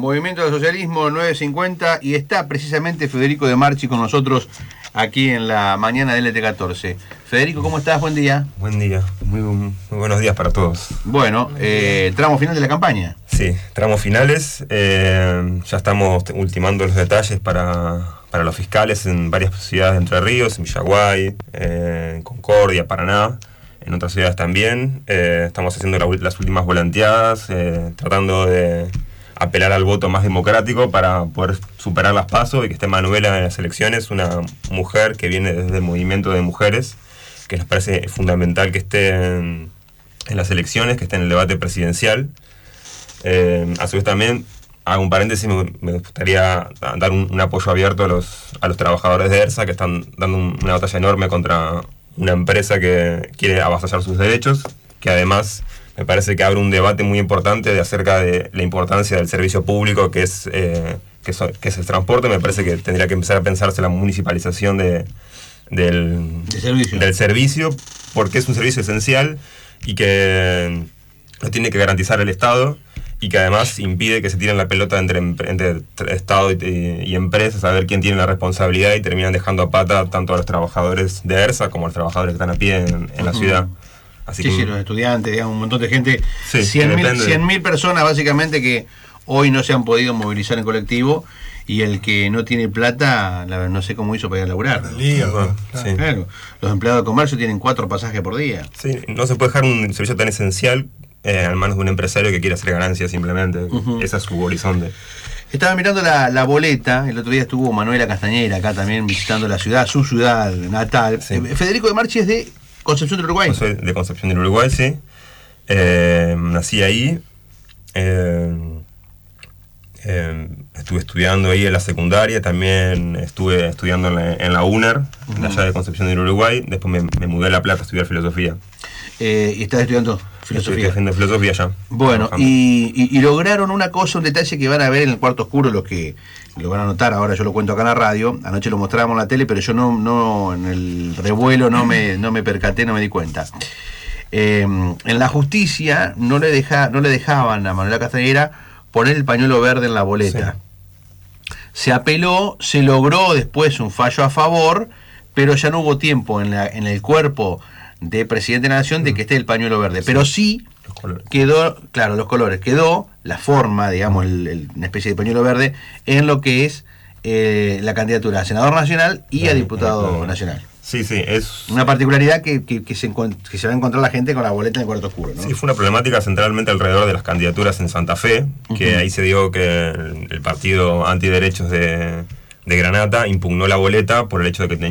Movimiento del Socialismo 950 y está precisamente Federico De Marchi con nosotros aquí en la mañana del LT14. Federico, ¿cómo estás? Buen día. Buen día, muy buenos días para todos. Bueno, tramo final de la campaña. Sí, tramos finales, ya estamos ultimando los detalles para los fiscales en varias ciudades de Entre Ríos, en Villaguay, en Concordia, Paraná, en otras ciudades también. Estamos haciendo las últimas volanteadas, tratando de apelar al voto más democrático para poder superar las PASO y que esté Manuela en las elecciones, una mujer que viene desde el movimiento de mujeres, que nos parece fundamental que esté en las elecciones, que esté en el debate presidencial. A su vez también, hago un paréntesis, me gustaría dar un apoyo abierto a los trabajadores de ERSA, que están dando una batalla enorme contra una empresa que quiere avasallar sus derechos, que además me parece que abre un debate muy importante acerca de la importancia del servicio público que es el transporte. Me parece que tendría que empezar a pensarse la municipalización del servicio, porque es un servicio esencial y que lo tiene que garantizar el Estado, y que además impide que se tiren la pelota entre Estado y empresas a ver quién tiene la responsabilidad, y terminan dejando a pata tanto a los trabajadores de ERSA como a los trabajadores que están a pie en la ciudad. Así sí, los estudiantes, digamos, un montón de gente, sí, 100.000 personas básicamente que hoy no se han podido movilizar en colectivo, y el que no tiene plata, no sé cómo hizo para ir a laburar. Claro. Sí. Claro. Los empleados de comercio tienen 4 pasajes por día. Sí, no se puede dejar un servicio tan esencial a manos de un empresario que quiere hacer ganancias simplemente. Ese es su horizonte. Estaba mirando la boleta, el otro día estuvo Manuela Castañera acá también visitando la ciudad, su ciudad natal. Sí. Federico De Marchi es de Concepción del Uruguay. Yo soy de Concepción del Uruguay, sí. Nací ahí. Estuve estudiando ahí en la secundaria, también estuve estudiando en la UNER, allá de Concepción del Uruguay. Después me mudé a La Plata a estudiar filosofía. ¿Y estás estudiando filosofía? Estoy haciendo filosofía ya. Bueno, y lograron una cosa, un detalle que van a ver en el cuarto oscuro, los que lo van a notar, ahora yo lo cuento acá en la radio, anoche lo mostrábamos en la tele, pero yo no en el revuelo no me percaté, no me di cuenta. En la justicia no le dejaban a Manuela Castañera poner el pañuelo verde en la boleta. Sí. Se apeló, se logró después un fallo a favor, pero ya no hubo tiempo en el cuerpo de presidente de la Nación de que esté el pañuelo verde. Sí. Pero sí quedó, claro, los colores, quedó la forma, digamos, una especie de pañuelo verde en lo que es la candidatura a senador nacional y a diputado nacional. Sí, es una particularidad que se va a encontrar la gente con la boleta en el cuarto oscuro, ¿no? Sí, fue una problemática centralmente alrededor de las candidaturas en Santa Fe, que ahí se dio que el partido antiderechos de Granata impugnó la boleta por el hecho de que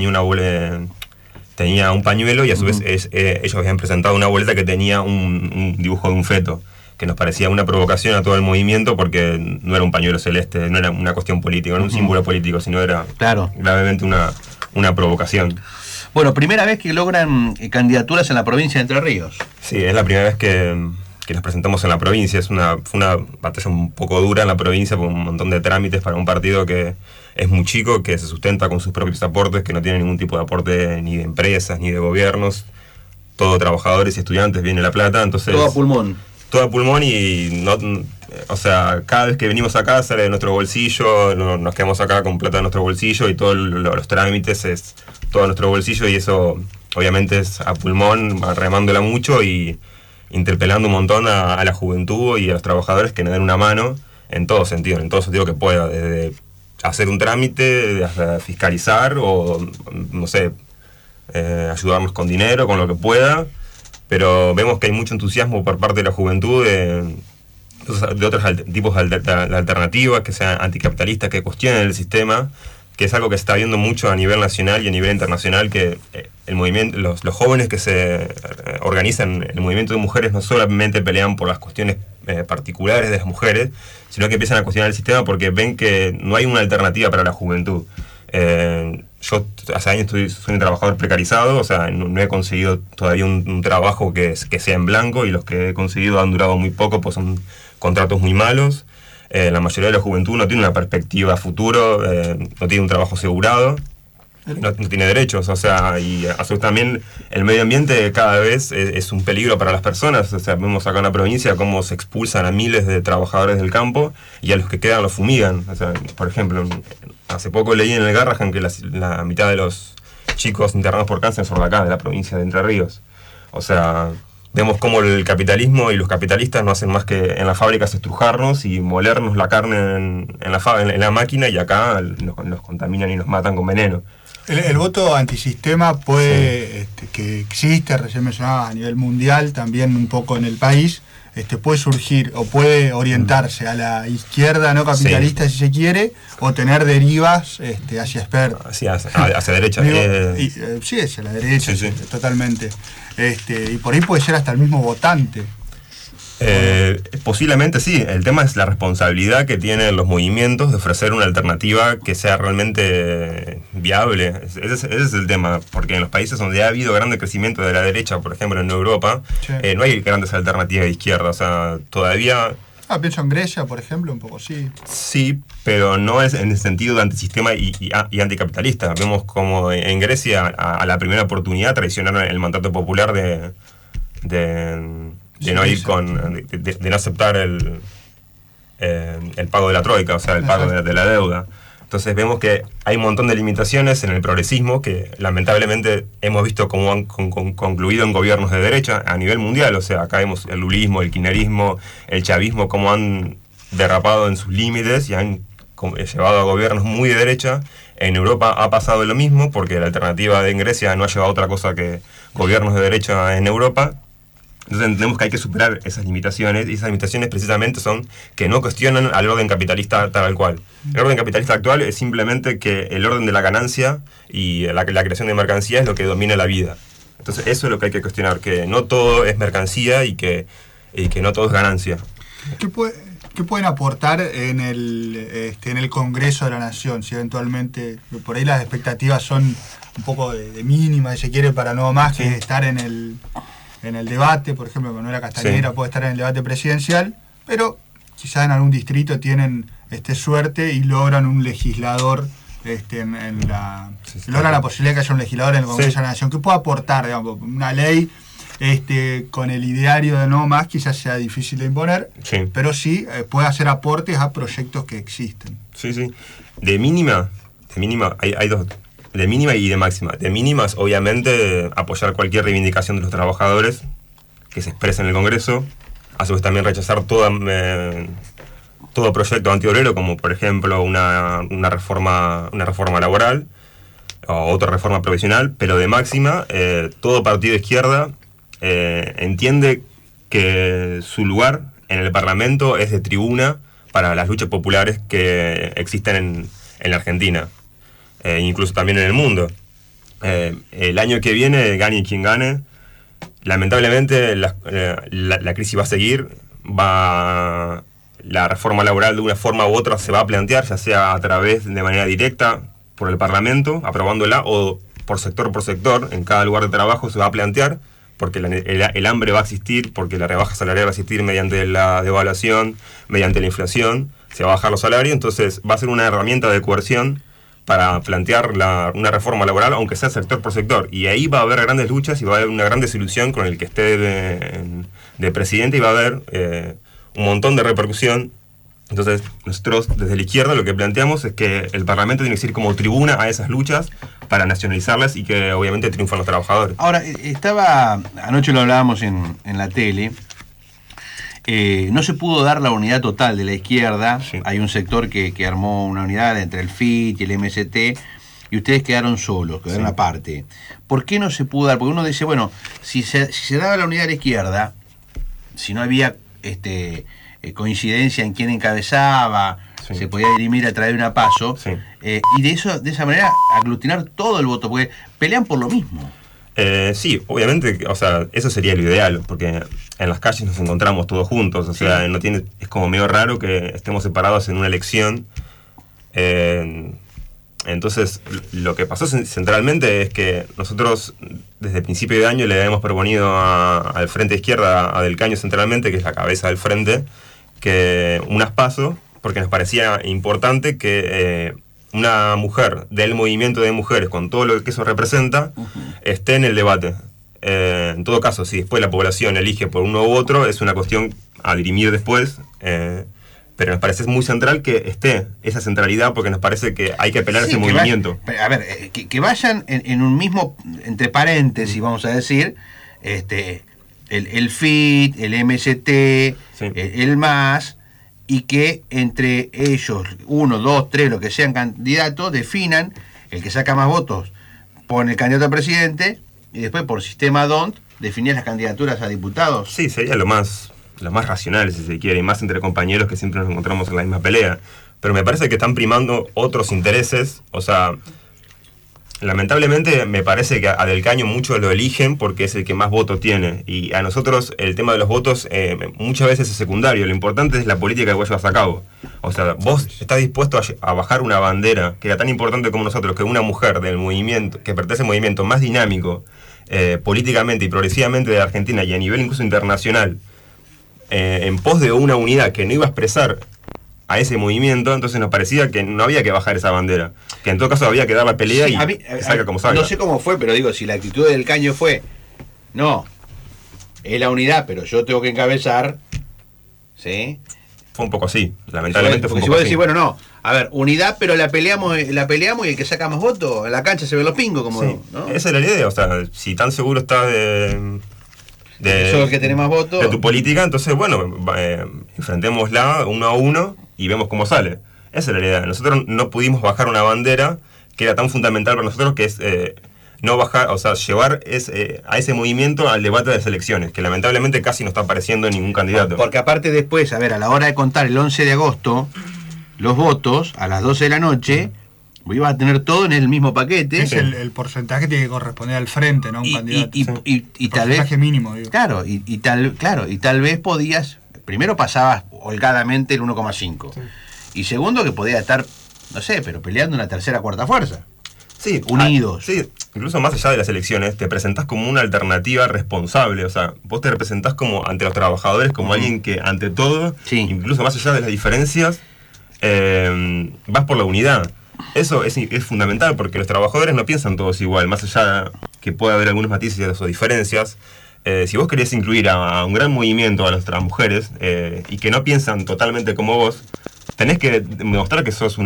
tenía un pañuelo, y a su vez ellos habían presentado una boleta que tenía un dibujo de un feto, que nos parecía una provocación a todo el movimiento, porque no era un pañuelo celeste, no era una cuestión política, no era un símbolo político, sino era gravemente una provocación. Bueno, primera vez que logran candidaturas en la provincia de Entre Ríos. Sí, es la primera vez que nos presentamos en la provincia. Fue una batalla un poco dura en la provincia, por un montón de trámites para un partido que es muy chico, que se sustenta con sus propios aportes, que no tiene ningún tipo de aporte ni de empresas ni de gobiernos. Todo trabajadores y estudiantes, viene La Plata, entonces... Todo a pulmón. Todo a pulmón, y o sea, cada vez que venimos acá sale de nuestro bolsillo, nos quedamos acá con plata de nuestro bolsillo, y todos los trámites es todo nuestro bolsillo, y eso obviamente es a pulmón, remándola mucho y interpelando un montón a la juventud y a los trabajadores que nos den una mano en todo sentido que pueda, desde hacer un trámite, hasta fiscalizar o, no sé, ayudarnos con dinero, con lo que pueda. Pero vemos que hay mucho entusiasmo por parte de la juventud de otros tipos de alternativas, que sean anticapitalistas, que cuestionen el sistema, que es algo que se está viendo mucho a nivel nacional y a nivel internacional, que el movimiento, los jóvenes que se organizan en el movimiento de mujeres no solamente pelean por las cuestiones particulares de las mujeres, sino que empiezan a cuestionar el sistema porque ven que no hay una alternativa para la juventud. Yo hace años soy un trabajador precarizado, o sea, no he conseguido todavía un trabajo que sea en blanco, y los que he conseguido han durado muy poco, pues son contratos muy malos. La mayoría de la juventud no tiene una perspectiva a futuro, no tiene un trabajo asegurado. no tiene derechos, o sea, y a su vez también el medio ambiente cada vez es un peligro para las personas, o sea, vemos acá en la provincia cómo se expulsan a miles de trabajadores del campo y a los que quedan los fumigan, o sea, por ejemplo, hace poco leí en el Garrahan que la mitad de los chicos internados por cáncer son de acá, de la provincia de Entre Ríos, o sea, vemos cómo el capitalismo y los capitalistas no hacen más que en las fábricas estrujarnos y molernos la carne en la máquina, y acá nos contaminan y nos matan con veneno. El voto antisistema puede, que existe, recién mencionaba, a nivel mundial, también un poco en el país, puede surgir o puede orientarse a la izquierda no capitalista, si se quiere, o tener derivas hacia expertos. Hacia derecha. Sí, hacia la derecha, sí. Totalmente. Y por ahí puede ser hasta el mismo votante. Posiblemente sí. El tema es la responsabilidad que tienen los movimientos de ofrecer una alternativa que sea realmente viable. Ese es el tema, porque en los países donde ha habido grande crecimiento de la derecha, por ejemplo en Europa, sí, no hay grandes alternativas de izquierda. O sea, todavía... Pienso en Grecia, por ejemplo, un poco sí. Sí, pero no es en el sentido de antisistema y anticapitalista. Vemos como en Grecia, a la primera oportunidad, traicionaron el mandato popular de no ir de no aceptar el pago de la troika, o sea, el pago de la deuda. Entonces vemos que hay un montón de limitaciones en el progresismo que lamentablemente hemos visto cómo han concluido en gobiernos de derecha a nivel mundial. O sea, acá vemos el lulismo, el kirchnerismo, el chavismo, cómo han derrapado en sus límites y han llevado a gobiernos muy de derecha. En Europa ha pasado lo mismo, porque la alternativa en Grecia no ha llevado a otra cosa que gobiernos de derecha en Europa. Entonces entendemos que hay que superar esas limitaciones, y esas limitaciones precisamente son que no cuestionan al orden capitalista tal cual. El orden capitalista actual es simplemente que el orden de la ganancia y la creación de mercancía es lo que domina la vida. Entonces eso es lo que hay que cuestionar, que no todo es mercancía y que no todo es ganancia. ¿Qué pueden aportar en el Congreso de la Nación? Si eventualmente, por ahí las expectativas son un poco de mínimas, si se quiere, para no más que estar en el debate. Por ejemplo, Manuela Castañera puede estar en el debate presidencial, pero quizás en algún distrito tienen suerte y logran un legislador logran la posibilidad de que haya un legislador en el Congreso de la Nación. ¿Qué puede aportar? Digamos, una ley con el ideario de no más quizás sea difícil de imponer, pero sí puede hacer aportes a proyectos que existen. Sí. De mínima hay dos. De mínima y de máxima. De mínimas, obviamente, apoyar cualquier reivindicación de los trabajadores que se expresa en el Congreso. A su vez también rechazar todo proyecto antiobrero, como por ejemplo una reforma laboral o otra reforma provisional. Pero de máxima, todo partido de izquierda entiende que su lugar en el Parlamento es de tribuna para las luchas populares que existen en la Argentina. Incluso también en el mundo. El año que viene, gane quien gane, lamentablemente la crisis va a seguir, la reforma laboral de una forma u otra se va a plantear, ya sea a través de manera directa por el Parlamento, aprobándola, o por sector, en cada lugar de trabajo se va a plantear, porque el hambre va a existir, porque la rebaja salarial va a existir mediante la devaluación, mediante la inflación, se va a bajar los salarios, entonces va a ser una herramienta de coerción para plantear una reforma laboral, aunque sea sector por sector. Y ahí va a haber grandes luchas y va a haber una gran desilusión con el que esté de presidente, y va a haber un montón de repercusión. Entonces, nosotros desde la izquierda lo que planteamos es que el Parlamento tiene que ser como tribuna a esas luchas para nacionalizarlas y que obviamente triunfan los trabajadores. Ahora, anoche lo hablábamos en la tele. No se pudo dar la unidad total de la izquierda. Hay un sector que armó una unidad entre el FIT y el MST, y ustedes quedaron solos, quedaron aparte. ¿Por qué no se pudo dar? Porque uno dice, bueno, si se daba la unidad de la izquierda, si no había coincidencia en quién encabezaba, se podía dirimir a través de una PASO, y de esa manera aglutinar todo el voto, porque pelean por lo mismo. Sí, obviamente, o sea, eso sería lo ideal, porque en las calles nos encontramos todos juntos, o sea, es como medio raro que estemos separados en una elección. Entonces, lo que pasó centralmente es que nosotros, desde el principio de año, le hemos proponido al Frente Izquierda, a Del Caño centralmente, que es la cabeza del Frente, que unas PASO, porque nos parecía importante que una mujer del movimiento de mujeres, con todo lo que eso representa, esté en el debate. En todo caso, si después la población elige por uno u otro, es una cuestión a dirimir después, pero nos parece muy central que esté esa centralidad, porque nos parece que hay que apelar a ese movimiento. A ver, que vayan en un mismo, entre paréntesis, vamos a decir, el FIT, el MST, el MAS, y que entre ellos, 1, 2, 3, lo que sean candidatos, definan el que saca más votos, pone el candidato a presidente, y después por sistema DONT definir las candidaturas a diputados. Sí, sería lo más racional, si se quiere, y más entre compañeros que siempre nos encontramos en la misma pelea. Pero me parece que están primando otros intereses, o sea, lamentablemente me parece que a Del Caño muchos lo eligen porque es el que más votos tiene, y a nosotros el tema de los votos muchas veces es secundario, lo importante es la política que vos llevas a cabo. O sea, vos estás dispuesto a bajar una bandera que era tan importante como nosotros, que una mujer del movimiento, que pertenece al movimiento más dinámico políticamente y progresivamente de Argentina y a nivel incluso internacional, en pos de una unidad que no iba a expresar a ese movimiento, entonces nos parecía que no había que bajar esa bandera, que en todo caso había que dar la pelea, sí, y salga como salga. No sé cómo fue, pero digo, si la actitud del Caño fue, no, es la unidad, pero yo tengo que encabezar, ¿sí? Fue un poco así, lamentablemente fue un poco así. así. Bueno, no, a ver, unidad, pero la peleamos y el que saca más votos, en la cancha se ven los pingos, como, sí, ¿no? Esa es la idea, o sea, si tan seguro estás eso es que tiene más votos, de tu política, entonces bueno, enfrentémosla uno a uno y vemos cómo sale. Esa es la idea. Nosotros no pudimos bajar una bandera que era tan fundamental para nosotros, que es no bajar, o sea, llevar a ese movimiento al debate de las elecciones, que lamentablemente casi no está apareciendo ningún candidato. Porque aparte después, a ver, a la hora de contar el 11 de agosto, los votos, a las 12 de la noche, iba a tener todo en el mismo paquete. Es el porcentaje que tiene que corresponder al frente, ¿no? Un candidato. Y tal vez, mínimo, digo. Claro, y tal vez podías, primero pasabas holgadamente el 1,5. Sí. Y segundo que podía estar, no sé, pero peleando una tercera, cuarta fuerza. Sí, unidos. Sí, incluso más allá de las elecciones, te presentás como una alternativa responsable. O sea, vos te representás como ante los trabajadores, como alguien que ante todo, incluso más allá de las diferencias, vas por la unidad. Eso es fundamental, porque los trabajadores no piensan todos igual, más allá que pueda haber algunos matices o diferencias. Si vos querés incluir a un gran movimiento a nuestras mujeres y que no piensan totalmente como vos, tenés que demostrar que sos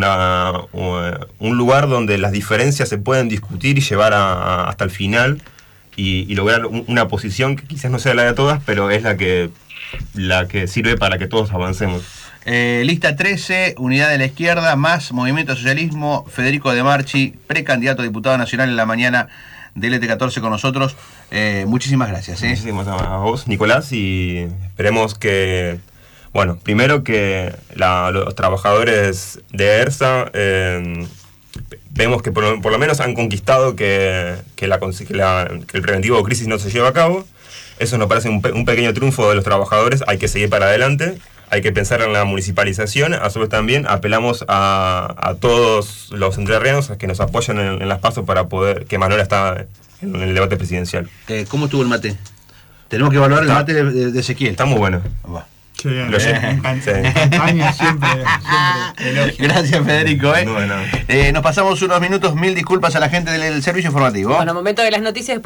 un lugar donde las diferencias se pueden discutir y llevar hasta el final y lograr una posición que quizás no sea la de todas, pero es la que sirve para que todos avancemos. Lista 13, Unidad de la Izquierda, más Movimiento Socialismo, Federico De Marchi, precandidato a diputado nacional en la mañana del LT14 con nosotros. Muchísimas gracias. Muchísimas a vos, Nicolás, y esperemos que, bueno, primero que los trabajadores de ERSA vemos que por lo menos han conquistado que el preventivo de crisis no se lleve a cabo. Eso nos parece un pequeño triunfo de los trabajadores, hay que seguir para adelante. Hay que pensar en la municipalización. A su vez también apelamos a todos los entrerrianos a que nos apoyen en las pasos para poder, que Manuela está en el debate presidencial. ¿Cómo estuvo el mate? Tenemos que evaluar el mate de Ezequiel. Está muy bueno. Sí, en campaña siempre Gracias, Federico. Nos pasamos unos minutos, mil disculpas a la gente del servicio informativo. Bueno, momento de las noticias.